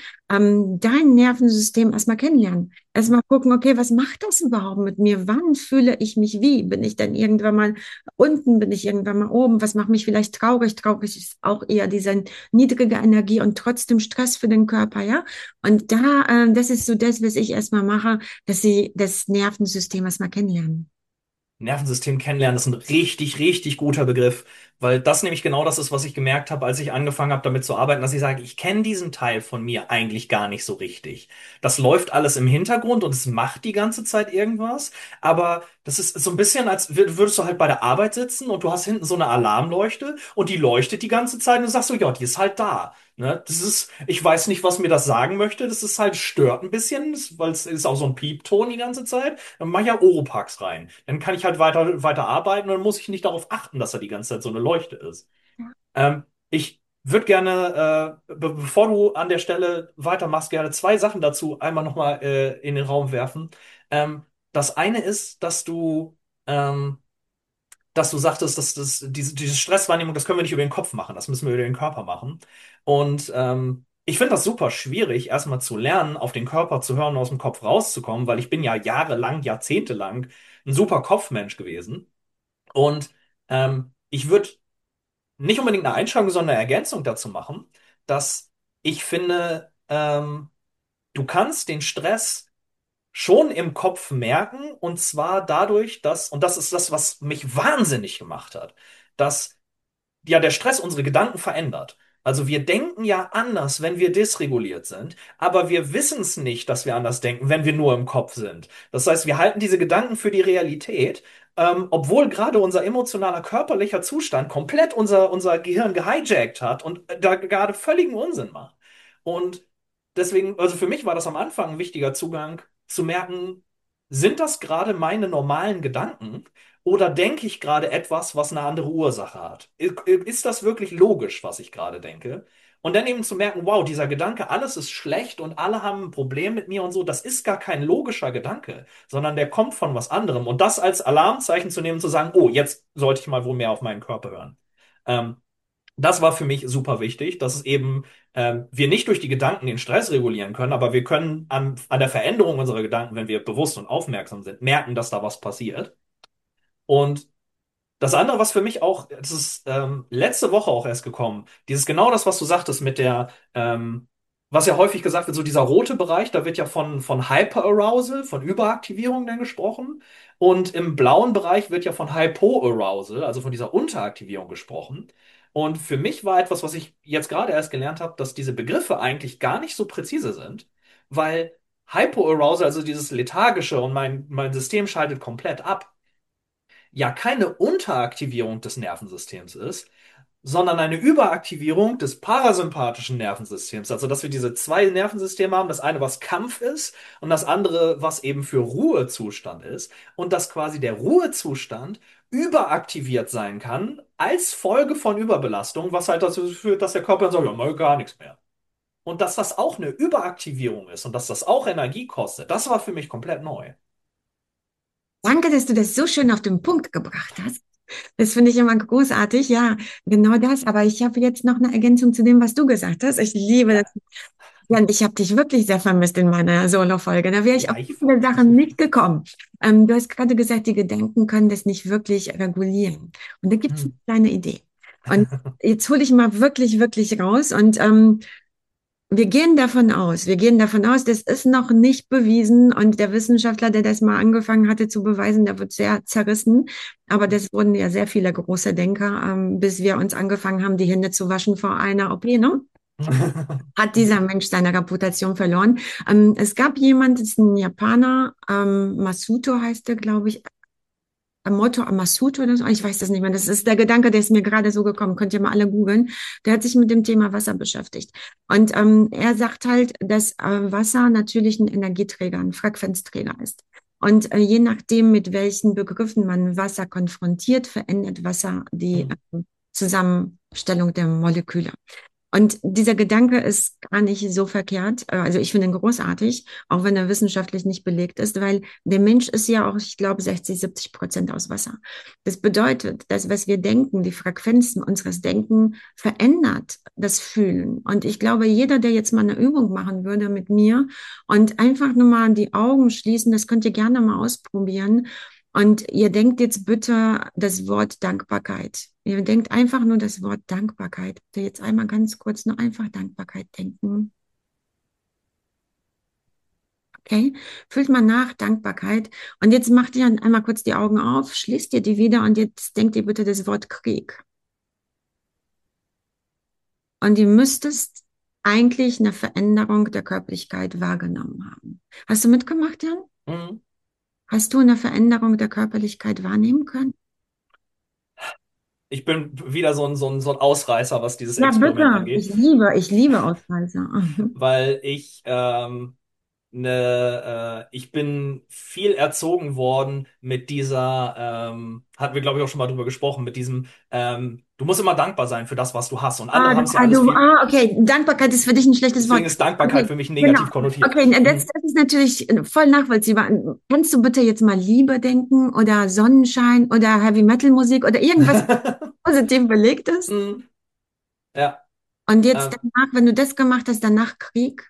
dein Nervensystem erstmal kennenlernen. Erstmal gucken, okay, was macht das überhaupt mit mir? Wann fühle ich mich wie? Bin ich dann irgendwann mal unten? Bin ich irgendwann mal oben? Was macht mich vielleicht traurig? Traurig ist auch eher diese niedrige Energie und trotzdem Stress für den Körper, ja? Und das ist so das, was ich erstmal mache, dass sie das Nervensystem erstmal kennenlernen. Nervensystem kennenlernen ist ein richtig, richtig guter Begriff, weil das nämlich genau das ist, was ich gemerkt habe, als ich angefangen habe, damit zu arbeiten, dass ich sage, ich kenne diesen Teil von mir eigentlich gar nicht so richtig. Das läuft alles im Hintergrund und es macht die ganze Zeit irgendwas, aber das ist so ein bisschen, als würdest du halt bei der Arbeit sitzen und du hast hinten so eine Alarmleuchte und die leuchtet die ganze Zeit und du sagst so, ja, die ist halt da. Ne? Ich weiß nicht, was mir das sagen möchte. Das ist halt, stört ein bisschen, weil es ist auch so ein Piepton die ganze Zeit. Dann mache ich ja Oropax rein. Dann kann ich halt weiter arbeiten und dann muss ich nicht darauf achten, dass da die ganze Zeit so eine Leuchte ist. Ich würde gerne, bevor du an der Stelle weitermachst, gerne zwei Sachen dazu einmal nochmal in den Raum werfen. Das eine ist, dass du sagtest, dass diese Stresswahrnehmung, das können wir nicht über den Kopf machen, das müssen wir über den Körper machen. Und ich finde das super schwierig, erstmal zu lernen, auf den Körper zu hören und aus dem Kopf rauszukommen, weil ich bin ja jahrelang, jahrzehntelang ein super Kopfmensch gewesen. Und ich würde nicht unbedingt eine Einschränkung, sondern eine Ergänzung dazu machen, dass ich finde, du kannst den Stress schon im Kopf merken, und zwar dadurch, und das ist das, was mich wahnsinnig gemacht hat, dass ja der Stress unsere Gedanken verändert. Also wir denken ja anders, wenn wir dysreguliert sind, aber wir wissen es nicht, dass wir anders denken, wenn wir nur im Kopf sind. Das heißt, wir halten diese Gedanken für die Realität, obwohl gerade unser emotionaler, körperlicher Zustand komplett unser Gehirn gehijackt hat und da gerade völligen Unsinn macht. Und deswegen, also für mich war das am Anfang ein wichtiger Zugang, zu merken, sind das gerade meine normalen Gedanken? Oder denke ich gerade etwas, was eine andere Ursache hat? Ist das wirklich logisch, was ich gerade denke? Und dann eben zu merken, wow, dieser Gedanke, alles ist schlecht und alle haben ein Problem mit mir und so, das ist gar kein logischer Gedanke, sondern der kommt von was anderem. Und das als Alarmzeichen zu nehmen, zu sagen, oh, jetzt sollte ich mal wohl mehr auf meinen Körper hören. Ähm, Das war für mich super wichtig, dass es eben wir nicht durch die Gedanken den Stress regulieren können, aber wir können an der Veränderung unserer Gedanken, wenn wir bewusst und aufmerksam sind, merken, dass da was passiert. Und das andere, was für mich auch, das ist letzte Woche auch erst gekommen, dieses genau das, was du sagtest mit was ja häufig gesagt wird, so dieser rote Bereich, da wird ja von Hyperarousal, von Überaktivierung dann gesprochen. Und im blauen Bereich wird ja von Hypoarousal, also von dieser Unteraktivierung gesprochen. Und für mich war etwas, was ich jetzt gerade erst gelernt habe, dass diese Begriffe eigentlich gar nicht so präzise sind, weil Hypoarousal, also dieses Lethargische und mein System schaltet komplett ab, ja keine Unteraktivierung des Nervensystems ist, sondern eine Überaktivierung des parasympathischen Nervensystems. Also, dass wir diese zwei Nervensysteme haben, das eine, was Kampf ist und das andere, was eben für Ruhezustand ist. Und dass quasi der Ruhezustand überaktiviert sein kann als Folge von Überbelastung, was halt dazu führt, dass der Körper dann sagt, ja, mal gar nichts mehr. Und dass das auch eine Überaktivierung ist und dass das auch Energie kostet, das war für mich komplett neu. Danke, dass du das so schön auf den Punkt gebracht hast. Das finde ich immer großartig. Ja, genau das. Aber ich habe jetzt noch eine Ergänzung zu dem, was du gesagt hast. Ich liebe Ja, das. Ja, und ich habe dich wirklich sehr vermisst in meiner Solo-Folge. Da wäre ich auf viele gleichfalls. Sachen nicht gekommen. Du hast gerade gesagt, die Gedanken können das nicht wirklich regulieren. Und da gibt es Hm. eine kleine Idee. Und jetzt hole ich mal wirklich, wirklich raus. Und wir gehen davon aus, das ist noch nicht bewiesen. Und der Wissenschaftler, der das mal angefangen hatte zu beweisen, der wird sehr zerrissen. Aber das wurden ja sehr viele große Denker, bis wir uns angefangen haben, die Hände zu waschen vor einer OP, ne? Hat dieser Mensch seine Reputation verloren. Es gab jemand, das ist ein Japaner, Masuto heißt er, glaube ich, Motto Masuto oder so, ich weiß das nicht mehr. Das ist der Gedanke, der ist mir gerade so gekommen. Könnt ihr mal alle googeln. Der hat sich mit dem Thema Wasser beschäftigt. Und er sagt halt, dass Wasser natürlich ein Energieträger, ein Frequenzträger ist. Und je nachdem, mit welchen Begriffen man Wasser konfrontiert, verändert Wasser die Zusammenstellung der Moleküle. Und dieser Gedanke ist gar nicht so verkehrt. Also ich finde ihn großartig, auch wenn er wissenschaftlich nicht belegt ist, weil der Mensch ist ja auch, ich glaube, 60-70% aus Wasser. Das bedeutet, dass was wir denken, die Frequenzen unseres Denken verändert das Fühlen. Und ich glaube, jeder, der jetzt mal eine Übung machen würde mit mir und einfach nur mal die Augen schließen, das könnt ihr gerne mal ausprobieren. Und ihr denkt jetzt bitte das Wort Dankbarkeit. Ihr denkt einfach nur das Wort Dankbarkeit. Bitte jetzt einmal ganz kurz nur einfach Dankbarkeit denken. Okay? Fühlt mal nach, Dankbarkeit. Und jetzt macht ihr einmal kurz die Augen auf, schließt ihr die wieder und jetzt denkt ihr bitte das Wort Krieg. Und ihr müsstest eigentlich eine Veränderung der Körperlichkeit wahrgenommen haben. Hast du mitgemacht, Jan? Mhm. Hast du eine Veränderung der Körperlichkeit wahrnehmen können? Ich bin wieder so ein Ausreißer, was dieses Ja, Experiment bitte. angeht, Ich liebe Ausreißer. weil ich bin viel erzogen worden mit hatten wir glaube ich auch schon mal drüber gesprochen, mit diesem, du musst immer dankbar sein für das, was du hast. Und andere haben es ja alles Okay. Dankbarkeit ist für dich ein schlechtes Wort. deswegen ist Dankbarkeit Okay, für mich genau. negativ konnotiert. Okay, das, Hm. das ist natürlich voll nachvollziehbar. Kannst du bitte jetzt mal Liebe denken oder Sonnenschein oder Heavy Metal Musik oder irgendwas positiv belegt ist? Hm. Ja. Und jetzt Ähm, danach, wenn du das gemacht hast, danach Krieg?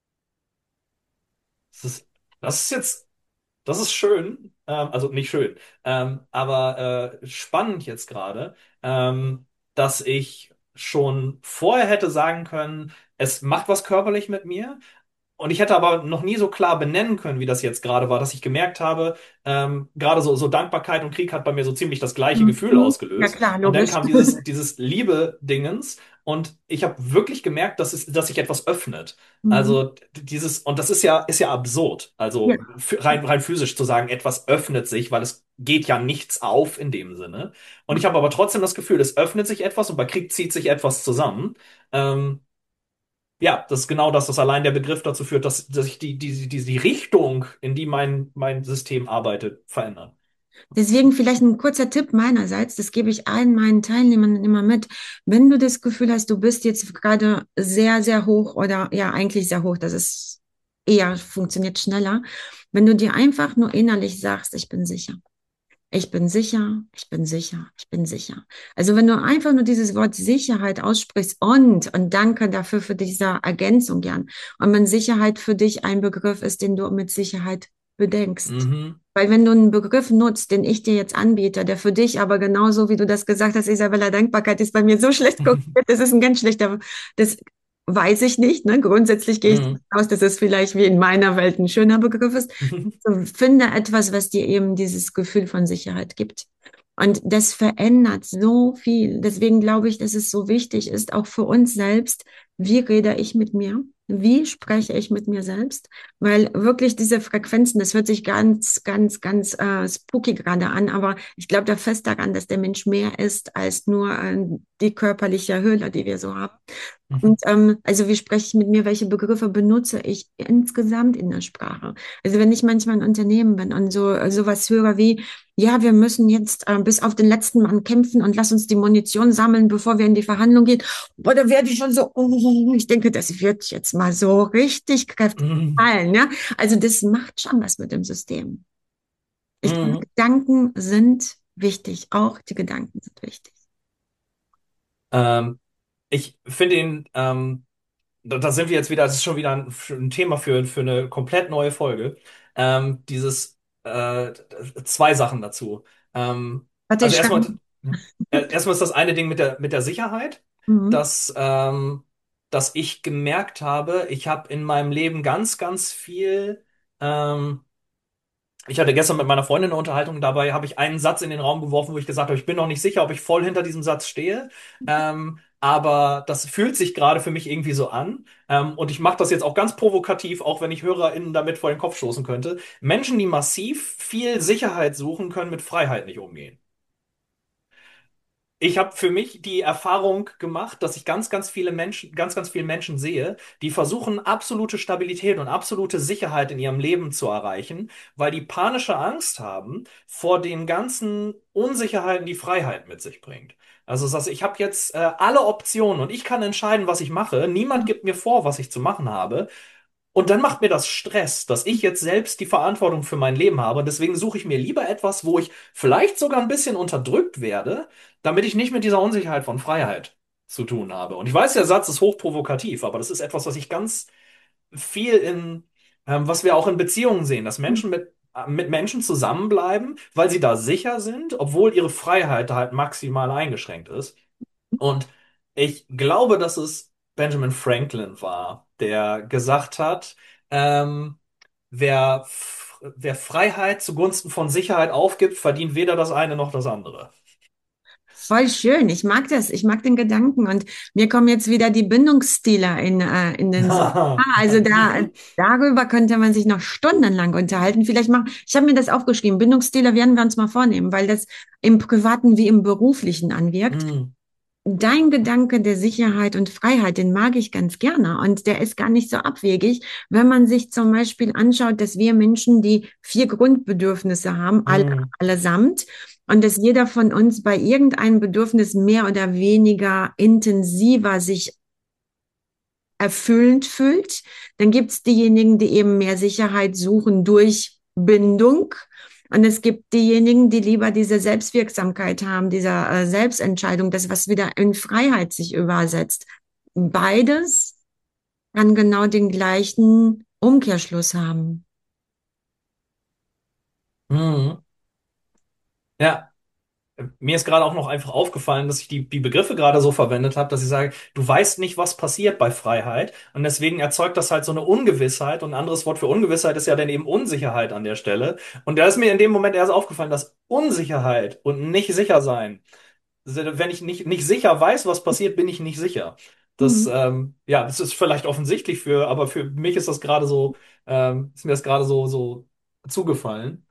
das ist, das ist jetzt, das ist schön, also nicht schön, aber spannend jetzt gerade, dass ich schon vorher hätte sagen können, es macht was körperlich mit mir. Und ich hätte aber noch nie so klar benennen können, wie das jetzt gerade war, dass ich gemerkt habe, gerade so Dankbarkeit und Krieg hat bei mir so ziemlich das gleiche Gefühl Mhm. Ja ausgelöst. klar, Und dann logisch. kam dieses Liebe-Dingens und ich habe wirklich gemerkt, dass sich etwas öffnet. Mhm. Also und das ist ja absurd. Ja. Also rein physisch zu sagen, etwas öffnet sich, weil es geht ja nichts auf in dem Sinne. Und ich habe aber trotzdem das Gefühl, es öffnet sich etwas und bei Krieg zieht sich etwas zusammen. Ähm, ja, das ist genau das, was allein der Begriff dazu führt, dass sich die Richtung, in die mein System arbeitet, verändert. Deswegen vielleicht ein kurzer Tipp meinerseits, das gebe ich allen meinen Teilnehmern immer mit. Wenn du das Gefühl hast, du bist jetzt gerade sehr, sehr hoch oder ja, eigentlich sehr hoch, das ist eher funktioniert schneller. Wenn du dir einfach nur innerlich sagst, ich bin sicher. Ich bin sicher, ich bin sicher, ich bin sicher. Also wenn du einfach nur dieses Wort Sicherheit aussprichst und danke dafür für diese Ergänzung, Jan. Und wenn Sicherheit für dich ein Begriff ist, den du mit Sicherheit bedenkst. Mhm. Weil wenn du einen Begriff nutzt, den ich dir jetzt anbiete, der für dich aber genauso wie du das gesagt hast, Isabella, Dankbarkeit ist bei mir so schlecht kopiert, das ist ein ganz schlechter, das weiß ich nicht, ne? Grundsätzlich gehe ich davon Mhm. aus, dass es vielleicht wie in meiner Welt ein schöner Begriff ist. So, finde etwas, was dir eben dieses Gefühl von Sicherheit gibt. Und das verändert so viel. Deswegen glaube ich, dass es so wichtig ist, auch für uns selbst, wie rede ich mit mir? Wie spreche ich mit mir selbst? Weil wirklich diese Frequenzen, das hört sich ganz, ganz, ganz spooky gerade an, aber ich glaube da fest daran, dass der Mensch mehr ist als nur die körperliche Hülle, die wir so haben. Und also wie spreche ich mit mir, welche Begriffe benutze ich insgesamt in der Sprache? Also wenn ich manchmal in Unternehmen bin und sowas höre wie, ja, wir müssen jetzt bis auf den letzten Mann kämpfen und lass uns die Munition sammeln, bevor wir in die Verhandlung gehen. Boah, da werde ich schon so, oh, ich denke, das wird jetzt mal so richtig kräftig Mhm. fallen, ja? Also das macht schon was mit dem System. Ich glaube, Mhm. Gedanken sind wichtig. Auch die Gedanken sind wichtig. Ähm, ich finde ihn, da sind wir jetzt wieder, das ist schon wieder ein Thema für eine komplett neue Folge. Zwei Sachen dazu. Warte, Also ich schreibe. erstmal ist das eine Ding mit der Sicherheit, Mhm. dass, dass ich gemerkt habe, ich habe in meinem Leben ganz viel. Ähm, Ich hatte gestern mit meiner Freundin eine Unterhaltung, dabei habe ich einen Satz in den Raum geworfen, wo ich gesagt habe, ich bin noch nicht sicher, ob ich voll hinter diesem Satz stehe. Aber das fühlt sich gerade für mich irgendwie so an. Und ich mache das jetzt auch ganz provokativ, auch wenn ich HörerInnen damit vor den Kopf stoßen könnte. Menschen, die massiv viel Sicherheit suchen, können mit Freiheit nicht umgehen. Ich habe für mich die Erfahrung gemacht, dass ich ganz vielen Menschen sehe, die versuchen, absolute Stabilität und absolute Sicherheit in ihrem Leben zu erreichen, weil die panische Angst haben vor den ganzen Unsicherheiten, die Freiheit mit sich bringt. Also das heißt, ich habe jetzt alle Optionen und ich kann entscheiden, was ich mache. Niemand gibt mir vor, was ich zu machen habe. Und dann macht mir das Stress, dass ich jetzt selbst die Verantwortung für mein Leben habe. Und deswegen suche ich mir lieber etwas, wo ich vielleicht sogar ein bisschen unterdrückt werde, damit ich nicht mit dieser Unsicherheit von Freiheit zu tun habe. Und ich weiß, der Satz ist hochprovokativ, aber das ist etwas, was ich ganz viel was wir auch in Beziehungen sehen, dass Menschen mit Menschen zusammenbleiben, weil sie da sicher sind, obwohl ihre Freiheit da halt maximal eingeschränkt ist. Und ich glaube, dass es Benjamin Franklin war, der gesagt hat, ähm, wer Freiheit zugunsten von Sicherheit aufgibt, verdient weder das eine noch das andere. Voll schön. Ich mag das. Ich mag den Gedanken. Und mir kommen jetzt wieder die Bindungsstile in den Sinn. Also darüber könnte man sich noch stundenlang unterhalten. Ich habe mir das aufgeschrieben. Bindungsstile werden wir uns mal vornehmen, weil das im Privaten wie im Beruflichen anwirkt. Mm, Dein Gedanke der Sicherheit und Freiheit, den mag ich ganz gerne und der ist gar nicht so abwegig, wenn man sich zum Beispiel anschaut, dass wir Menschen die 4 Grundbedürfnisse haben, mm, allesamt, und dass jeder von uns bei irgendeinem Bedürfnis mehr oder weniger intensiver sich erfüllend fühlt. Dann gibt es diejenigen, die eben mehr Sicherheit suchen durch Bindung. Und es gibt diejenigen, die lieber diese Selbstwirksamkeit haben, diese Selbstentscheidung, das, was wieder in Freiheit sich übersetzt. beides kann genau den gleichen Umkehrschluss haben. Mhm. Ja. Mir ist gerade auch noch einfach aufgefallen, dass ich die Begriffe gerade so verwendet habe, dass ich sage, du weißt nicht, was passiert bei Freiheit. Und deswegen erzeugt das halt so eine Ungewissheit. Und ein anderes Wort für Ungewissheit ist ja dann eben Unsicherheit an der Stelle. Und da ist mir in dem Moment erst aufgefallen, dass Unsicherheit und nicht sicher sein, wenn ich nicht sicher weiß, was passiert, bin ich nicht sicher. Das, Mhm. ja, das ist vielleicht offensichtlich aber für mich ist das gerade so, ist mir das gerade so zugefallen.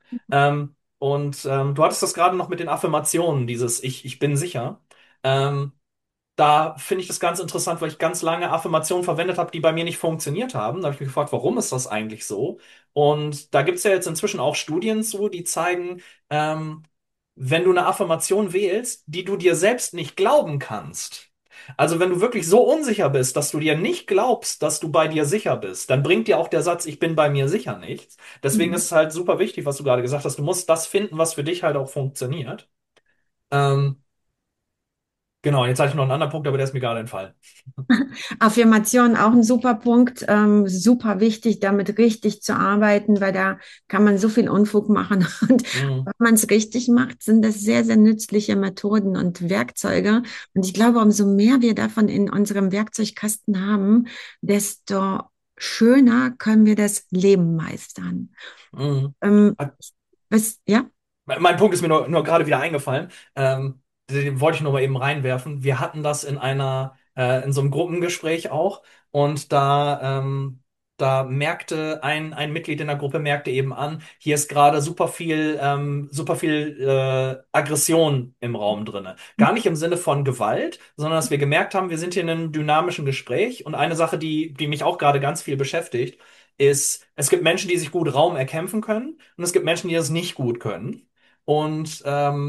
Du hattest das gerade noch mit den Affirmationen, dieses ich bin sicher. Ähm, Da finde ich das ganz interessant, weil ich ganz lange Affirmationen verwendet habe, die bei mir nicht funktioniert haben. Da habe ich mich gefragt, warum ist das eigentlich so? Und da gibt es ja jetzt inzwischen auch Studien zu, die zeigen, ähm, wenn du eine Affirmation wählst, die du dir selbst nicht glauben kannst. Also wenn du wirklich so unsicher bist, dass du dir nicht glaubst, dass du bei dir sicher bist, dann bringt dir auch der Satz, ich bin bei mir sicher nichts. Deswegen Mhm. ist es halt super wichtig, was du gerade gesagt hast. Du musst das finden, was für dich halt auch funktioniert. Ähm, genau, jetzt hatte ich noch einen anderen Punkt, aber der ist mir gerade entfallen. Affirmation auch ein super Punkt, super wichtig, damit richtig zu arbeiten, weil da kann man so viel Unfug machen. Und Mhm. wenn man es richtig macht, sind das sehr, sehr nützliche Methoden und Werkzeuge. Und ich glaube, umso mehr wir davon in unserem Werkzeugkasten haben, desto schöner können wir das Leben meistern. Mhm. Ähm, ja? Mein Punkt ist mir nur gerade wieder eingefallen. Den wollte ich nur mal eben reinwerfen. Wir hatten das in so einem Gruppengespräch auch und da merkte ein Mitglied in der Gruppe merkte eben an, hier ist gerade super viel Aggression im Raum drinne. Gar nicht im Sinne von Gewalt, sondern dass wir gemerkt haben, wir sind hier in einem dynamischen Gespräch und eine Sache, die mich auch gerade ganz viel beschäftigt, ist, es gibt Menschen, die sich gut Raum erkämpfen können und es gibt Menschen, die das nicht gut können. Und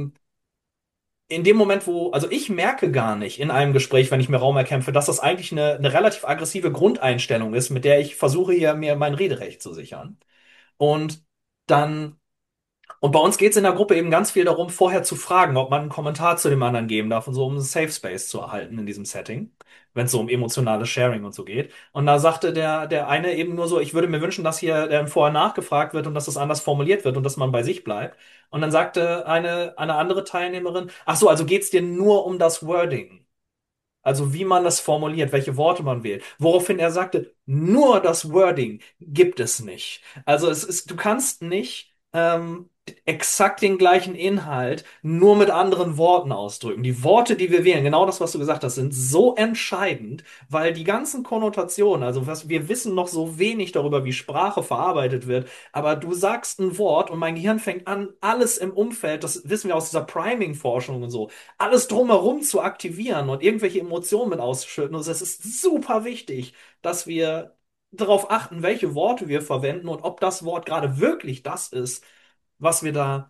in dem Moment, also ich merke gar nicht in einem Gespräch, wenn ich mir Raum erkämpfe, dass das eigentlich eine relativ aggressive Grundeinstellung ist, mit der ich versuche, hier mir mein Rederecht zu sichern. Und dann und bei uns geht es in der Gruppe eben ganz viel darum, vorher zu fragen, ob man einen Kommentar zu dem anderen geben darf und so, um einen Safe Space zu erhalten in diesem Setting, wenn es so um emotionales Sharing und so geht. Und da sagte der eine eben nur so, ich würde mir wünschen, dass hier vorher nachgefragt wird und dass das anders formuliert wird und dass man bei sich bleibt. Und dann sagte eine andere Teilnehmerin, ach so, also geht's dir nur um das Wording? Also wie man das formuliert, welche Worte man wählt. Woraufhin er sagte, nur das Wording gibt es nicht. Also du kannst nicht exakt den gleichen Inhalt nur mit anderen Worten ausdrücken. Die Worte, die wir wählen, genau das, was du gesagt hast, sind so entscheidend, weil die ganzen Konnotationen, also wir wissen noch so wenig darüber, wie Sprache verarbeitet wird, aber du sagst ein Wort und mein Gehirn fängt an, alles im Umfeld, das wissen wir aus dieser Priming-Forschung und so, alles drumherum zu aktivieren und irgendwelche Emotionen mit auszuschütten. Und es ist super wichtig, dass wir darauf achten, welche Worte wir verwenden und ob das Wort gerade wirklich das ist, was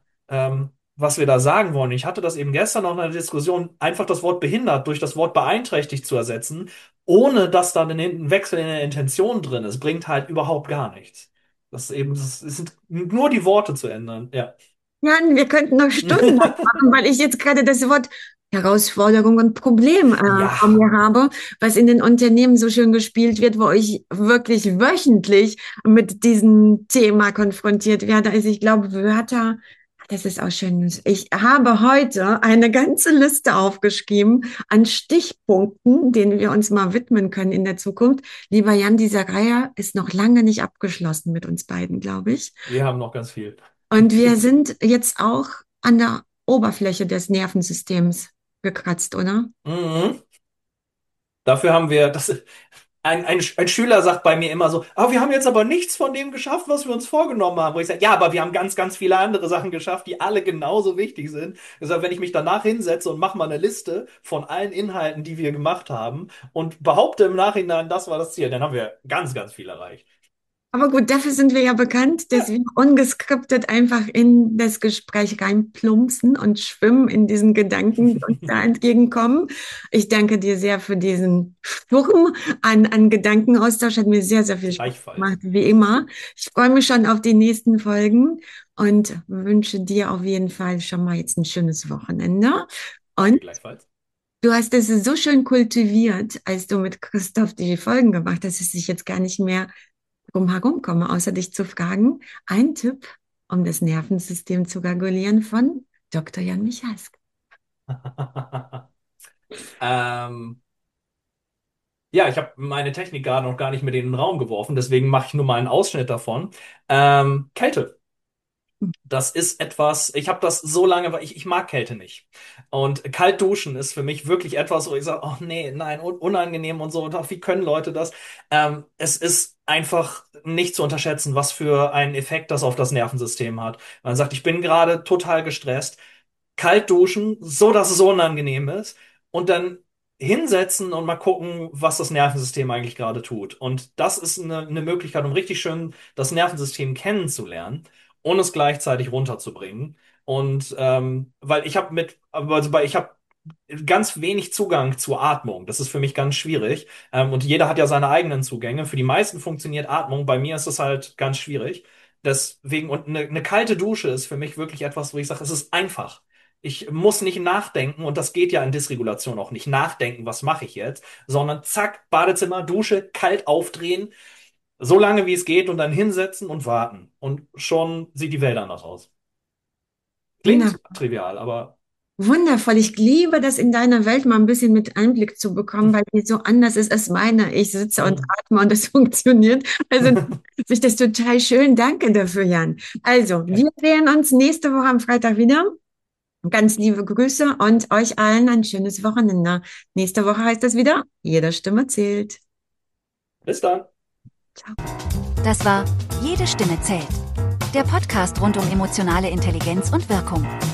was wir da sagen wollen. Ich hatte das eben gestern noch in einer Diskussion, einfach das Wort behindert durch das Wort beeinträchtigt zu ersetzen, ohne dass da ein Wechsel in der Intention drin ist, bringt halt überhaupt gar nichts. Das sind nur die Worte zu ändern. Ja. Jan, wir könnten noch Stunden machen, weil ich jetzt gerade das Wort Herausforderung und Problem Ja. vor mir habe, was in den Unternehmen so schön gespielt wird, wo ich wirklich wöchentlich mit diesem Thema konfrontiert werde. Also ich glaube, Wörter, das ist auch schön. Ich habe heute eine ganze Liste aufgeschrieben an Stichpunkten, denen wir uns mal widmen können in der Zukunft. Lieber Jan, diese Reihe ist noch lange nicht abgeschlossen mit uns beiden, glaube ich. Wir haben noch ganz viel. Und wir sind jetzt auch an der Oberfläche des Nervensystems gekratzt, oder? Mhm. Dafür haben wir, ein Schüler sagt bei mir immer so, wir haben jetzt aber nichts von dem geschafft, was wir uns vorgenommen haben. Wo ich sage, ja, aber wir haben ganz viele andere Sachen geschafft, die alle genauso wichtig sind. Deshalb, wenn ich mich danach hinsetze und mache mal eine Liste von allen Inhalten, die wir gemacht haben und behaupte im Nachhinein, das war das Ziel, dann haben wir ganz viel erreicht. Aber gut, dafür sind wir ja bekannt, dass Ja, wir ungeskriptet einfach in das Gespräch reinplumpsen und schwimmen in diesen Gedanken, die uns da entgegenkommen. Ich danke dir sehr für diesen Sturm an Gedankenaustausch. Hat mir sehr, sehr viel Spaß gleichfalls. gemacht, wie immer. Ich freue mich schon auf die nächsten Folgen und wünsche dir auf jeden Fall schon mal jetzt ein schönes Wochenende. Danke Und gleichfalls. Du hast es so schön kultiviert, als du mit Christoph die Folgen gemacht hast, dass ich jetzt gar nicht mehr drum herum komme, außer dich zu fragen. Ein Tipp, um das Nervensystem zu regulieren von Dr. Jan Michalski. Ähm, ja, ich habe meine Technik gerade noch gar nicht mit in den Raum geworfen, deswegen mache ich nur mal einen Ausschnitt davon. Kälte. Das ist etwas, ich habe das so lange, weil ich mag Kälte nicht. Und kalt duschen ist für mich wirklich etwas, wo ich sage, oh nee, nein, unangenehm und so. Und auch, wie können Leute das? Es ist einfach nicht zu unterschätzen, was für einen Effekt das auf das Nervensystem hat. Man sagt, ich bin gerade total gestresst. Kalt duschen, so dass es so unangenehm ist. Und dann hinsetzen und mal gucken, was das Nervensystem eigentlich gerade tut. Und das ist eine Möglichkeit, um richtig schön das Nervensystem kennenzulernen und es gleichzeitig runterzubringen. Und weil ich habe weil ich habe ganz wenig Zugang zur Atmung. Das ist für mich ganz schwierig. Und jeder hat ja seine eigenen Zugänge. Für die meisten funktioniert Atmung. Bei mir ist es halt ganz schwierig. Deswegen, und eine kalte Dusche ist für mich wirklich etwas, wo ich sage, es ist einfach. Ich muss nicht nachdenken, und das geht ja in Dysregulation auch nicht. Nachdenken, was mache ich jetzt? Sondern zack, Badezimmer, Dusche, kalt aufdrehen, so lange wie es geht und dann hinsetzen und warten. Und schon sieht die Welt anders aus. Wunder- Klingt trivial, aber Wundervoll. Ich liebe das in deiner Welt mal ein bisschen mit Einblick zu bekommen, weil die so anders ist als meine. Ich sitze und atme und es funktioniert. Also finde ich das total schön. Danke dafür, Jan. Also, wir sehen uns nächste Woche am Freitag wieder. Ganz liebe Grüße und euch allen ein schönes Wochenende. Nächste Woche heißt es wieder, jede Stimme zählt. bis dann. Ciao. Das war Jede Stimme zählt. Der Podcast rund um emotionale Intelligenz und Wirkung.